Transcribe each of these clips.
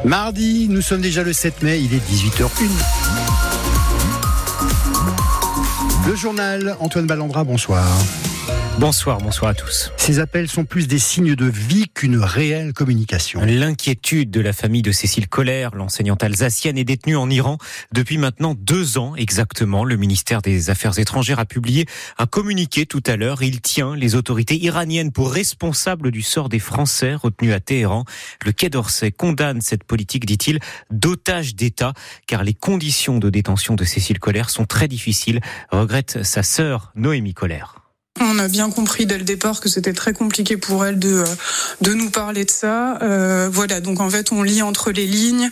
Mardi, nous sommes déjà le 7 mai, il est 18h01. Le journal, Antoine Ballandra, bonsoir. Bonsoir à tous. Ces appels sont plus des signes de vie qu'une réelle communication. L'inquiétude de la famille de Cécile Kohler, l'enseignante alsacienne, est détenue en Iran depuis maintenant 2 ans exactement. Le ministère des Affaires étrangères a publié un communiqué tout à l'heure. Il tient les autorités iraniennes pour responsables du sort des Français retenus à Téhéran. Le Quai d'Orsay condamne cette politique, dit-il, d'otage d'État, car les conditions de détention de Cécile Kohler sont très difficiles, regrette sa sœur Noémie Kohler. On a bien compris dès le départ que c'était très compliqué pour elle de nous parler de ça. Voilà, donc en fait on lit entre les lignes,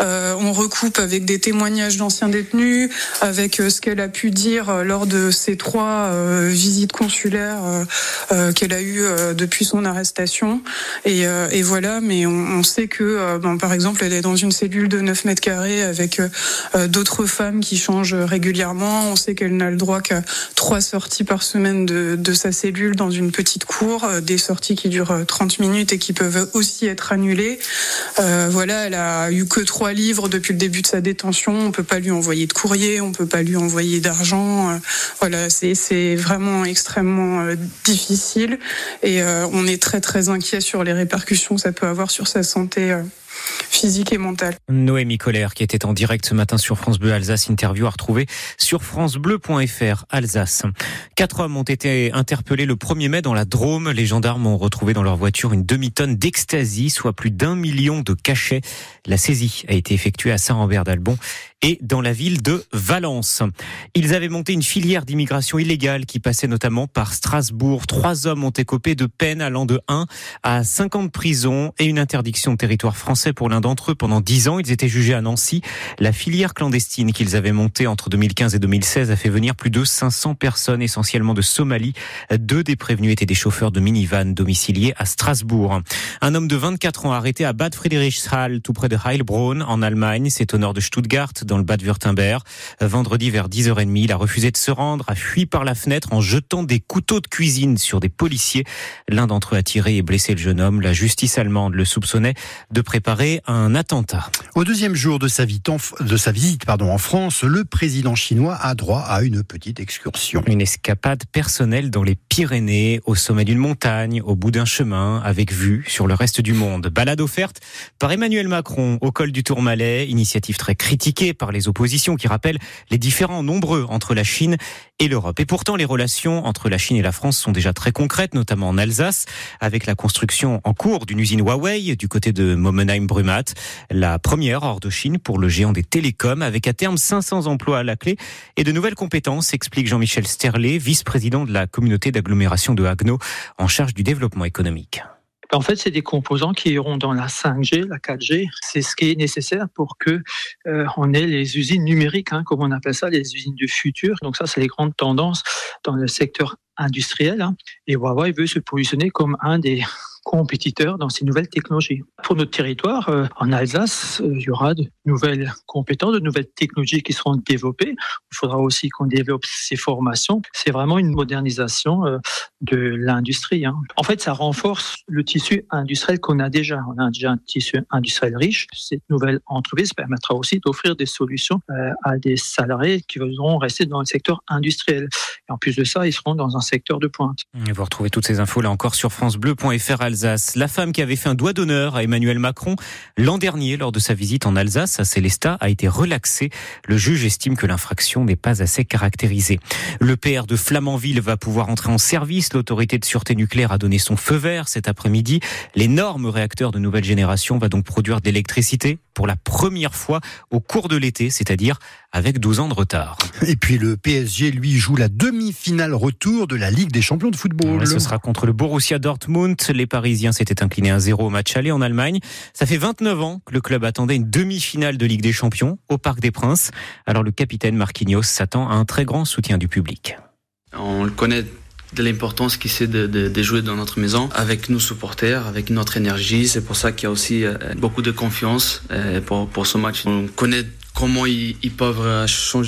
on recoupe avec des témoignages d'anciens détenus, avec ce qu'elle a pu dire lors de ces 3 visites consulaires qu'elle a eues depuis son arrestation. Et voilà, mais on sait que par exemple elle est dans une cellule de 9 mètres carrés avec d'autres femmes qui changent régulièrement. On sait qu'elle n'a le droit qu'à 3 sorties par semaine de sa cellule dans une petite cour, des sorties qui durent 30 minutes et qui peuvent aussi être annulées. Voilà, elle a eu que 3 livres depuis le début de sa détention. On peut pas lui envoyer de courrier, on peut pas lui envoyer d'argent. Voilà, c'est vraiment extrêmement difficile et on est très très inquiet sur les répercussions que ça peut avoir sur sa santé physique et mentale. Noémie Kohler, qui était en direct ce matin sur France Bleu Alsace, interview à retrouver sur francebleu.fr Alsace. 4 hommes ont été interpellés le 1er mai dans la Drôme. Les gendarmes ont retrouvé dans leur voiture une demi-tonne d'ecstasy, soit plus d'1 million de cachets. La saisie a été effectuée à Saint-Rambert-d'Albon et dans la ville de Valence. Ils avaient monté une filière d'immigration illégale qui passait notamment par Strasbourg. 3 hommes ont écopé de peines allant de 1 à 5 ans de prison et une interdiction de territoire français pour l'un d'entre eux pendant 10 ans. Ils étaient jugés à Nancy. La filière clandestine qu'ils avaient montée entre 2015 et 2016 a fait venir plus de 500 personnes, essentiellement de Somalie. 2 des prévenus étaient des chauffeurs de minivan domiciliés à Strasbourg. Un homme de 24 ans arrêté à Bad Friedrichshall, tout près de Heilbronn, en Allemagne. C'est au nord de Stuttgart, dans le Bade-Württemberg. Vendredi vers 10h30, il a refusé de se rendre, a fui par la fenêtre en jetant des couteaux de cuisine sur des policiers. L'un d'entre eux a tiré et blessé le jeune homme. La justice allemande le soupçonnait de préparer un attentat. Au 2e jour de sa visite en France, le président chinois a droit à une petite excursion. Une escapade personnelle dans les Pyrénées, au sommet d'une montagne, au bout d'un chemin, avec vue sur le reste du monde. Balade offerte par Emmanuel Macron au col du Tourmalet, initiative très critiquée par les oppositions qui rappellent les différends nombreux entre la Chine et l'Europe. Et pourtant, les relations entre la Chine et la France sont déjà très concrètes, notamment en Alsace, avec la construction en cours d'une usine Huawei du côté de Momenheim-Brumat, la première hors de Chine pour le géant des télécoms, avec à terme 500 emplois à la clé et de nouvelles compétences, explique Jean-Michel Sterlet, vice-président de la communauté d'agglomération de Haguenau, en charge du développement économique. En fait, c'est des composants qui iront dans la 5G, la 4G. C'est ce qui est nécessaire pour que on ait les usines numériques, comme on appelle ça, les usines du futur. Donc ça, c'est les grandes tendances dans le secteur industriel. Et Huawei veut se positionner comme un des compétiteurs dans ces nouvelles technologies. Pour notre territoire, en Alsace, il y aura de nouvelles compétences, de nouvelles technologies qui seront développées. Il faudra aussi qu'on développe ces formations. C'est vraiment une modernisation de l'industrie. En fait, ça renforce le tissu industriel qu'on a déjà. On a déjà un tissu industriel riche. Cette nouvelle entreprise permettra aussi d'offrir des solutions à des salariés qui voudront rester dans le secteur industriel. Et en plus de ça, ils seront dans un secteur de pointe. Vous retrouvez toutes ces infos là encore sur francebleu.fr Alsace. La femme qui avait fait un doigt d'honneur à Emmanuel Macron l'an dernier lors de sa visite en Alsace à Sélestat a été relaxée. Le juge estime que l'infraction n'est pas assez caractérisée. Le PR de Flamanville va pouvoir entrer en service. L'autorité de sûreté nucléaire a donné son feu vert cet après-midi. L'énorme réacteur de nouvelle génération va donc produire de l'électricité pour la première fois au cours de l'été, c'est-à-dire avec 12 ans de retard. Et puis le PSG, lui, joue la demi-finale retour de la Ligue des Champions de football. Ouais, ce sera contre le Borussia Dortmund. Les Parisiens s'étaient inclinés 1-0 au match aller en Allemagne. Ça fait 29 ans que le club attendait une demi-finale de Ligue des Champions au Parc des Princes. Alors le capitaine Marquinhos s'attend à un très grand soutien du public. On le connaît de l'importance qu'il sait de jouer dans notre maison, avec nos supporters, avec notre énergie. C'est pour ça qu'il y a aussi beaucoup de confiance pour ce match. On connaît comment ils peuvent changer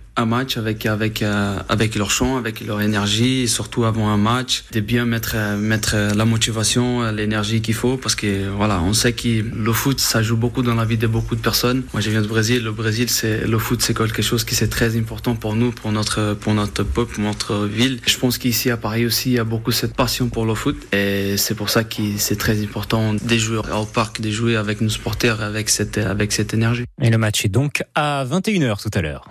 un match avec leur chant, avec leur énergie, et surtout avant un match, de bien mettre la motivation, l'énergie qu'il faut, parce que voilà, on sait que le foot, ça joue beaucoup dans la vie de beaucoup de personnes. Moi, je viens du Brésil. Le Brésil, le foot, c'est quelque chose qui c'est très important pour nous, pour notre peuple, pour notre ville. Je pense qu'ici à Paris aussi, il y a beaucoup cette passion pour le foot, et c'est pour ça que c'est très important de jouer au parc, de jouer avec nos supporters, avec cette énergie. Et le match est donc à 21h tout à l'heure.